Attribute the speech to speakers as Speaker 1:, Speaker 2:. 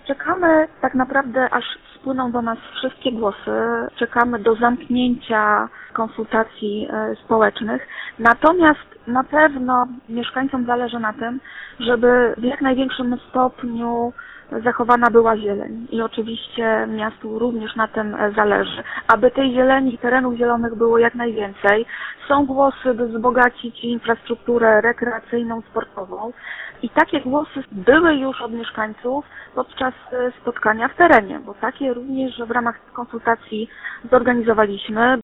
Speaker 1: Czekamy tak naprawdę, aż spłyną do nas wszystkie głosy. Czekamy do zamknięcia konsultacji społecznych. Natomiast na pewno mieszkańcom zależy na tym, żeby w jak największym stopniu zachowana była zieleń. I oczywiście miastu również na tym zależy, aby tej zieleni, terenów zielonych było jak najwięcej. Są głosy, by wzbogacić infrastrukturę rekreacyjną, sportową. I takie głosy były już od mieszkańców podczas spotkania w terenie, bo takie również w ramach konsultacji zorganizowaliśmy.